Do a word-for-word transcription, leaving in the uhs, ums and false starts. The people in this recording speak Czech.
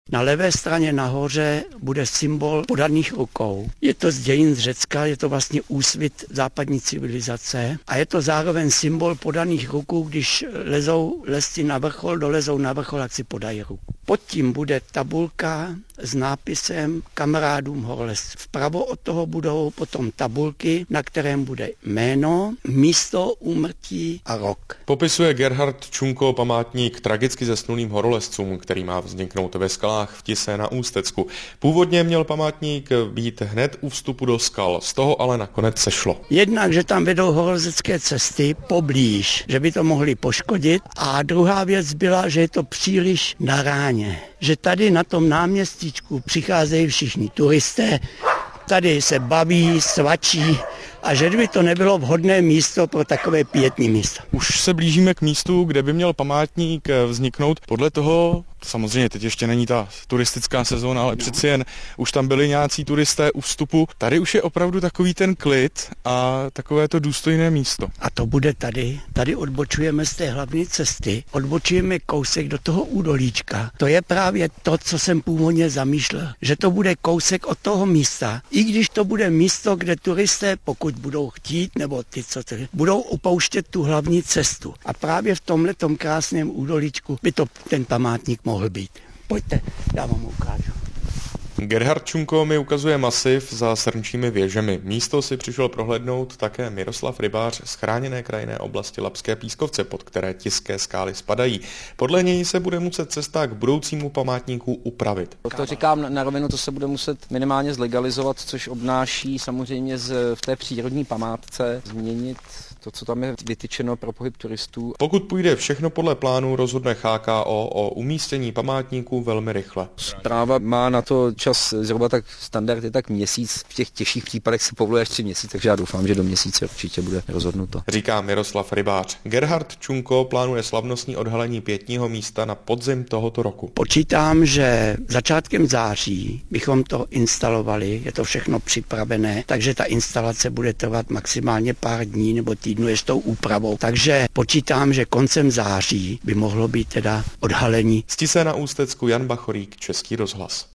Na levé straně nahoře bude symbol podaných rukou. Je to z dějin z Řecka, je to vlastně úsvit západní civilizace a je to zároveň symbol podaných rukou, když lezou lesci na vrchol, dolezou na vrchol, jak si podají ruku. Pod tím bude tabulka s nápisem Kamarádům horolezců. Vpravo od toho budou potom tabulky, na kterém bude jméno, místo úmrtí a rok. Popisuje Gerhard Čunko památník tragicky zesnulým horolezcům, který má vzniknout ve skalách v Tise na Ústecku. Původně měl památník být hned u vstupu do skal, z toho ale nakonec sešlo. Jednak, že tam vedou horolezecké cesty poblíž, že by to mohli poškodit, a druhá věc byla, že je to příliš na ráně, že tady na tom náměstíčku přicházejí všichni turisté, tady se baví, svačí, a že by to nebylo vhodné místo pro takové pietní místo. Už se blížíme k místu, kde by měl památník vzniknout. Podle toho, samozřejmě teď ještě není ta turistická sezóna, ale no. přeci jen už tam byli nějací turisté u vstupu. Tady už je opravdu takový ten klid a takové to důstojné místo. A to bude tady. Tady odbočujeme z té hlavní cesty. Odbočujeme kousek do toho údolíčka. To je právě to, co jsem původně zamýšlel. Že to bude kousek od toho místa. I když to bude místo, kde turisté, pokud budou chtít, nebo ty, co tady, budou opouštět tu hlavní cestu. A právě v tomhletom krásném údolíčku by to ten památník mohl být. Pojďte, já vám ukážu. Gerhard Čunko mi ukazuje masiv za Srnčími věžemi. Místo si přišel prohlédnout také Miroslav Rybář z chráněné krajinné oblasti Labské pískovce, pod které Tiské skály spadají. Podle něj se bude muset cesta k budoucímu památníku upravit. To říkám na rovinu, to se bude muset minimálně zlegalizovat, což obnáší samozřejmě z, v té přírodní památce změnit to, co tam je vytyčeno pro pohyb turistů. Pokud půjde všechno podle plánu, rozhodne H K O o umístění památníku velmi rychle. Správa má na to čas zhruba tak standard je tak měsíc, v těch těžších případech se povoluje až tři měsíce, takže já doufám, že do měsíce určitě bude rozhodnuto. Říká Miroslav Rybář. Gerhard Čunko plánuje slavnostní odhalení pietního místa na podzim tohoto roku. Počítám, že začátkem září bychom to instalovali, je to všechno připravené, takže ta instalace bude trvat maximálně pár dní nebo týdnů s tou úpravou. Takže počítám, že koncem září by mohlo být teda odhalení. Z Tise na Ústecku Jan Bachorík, Český rozhlas.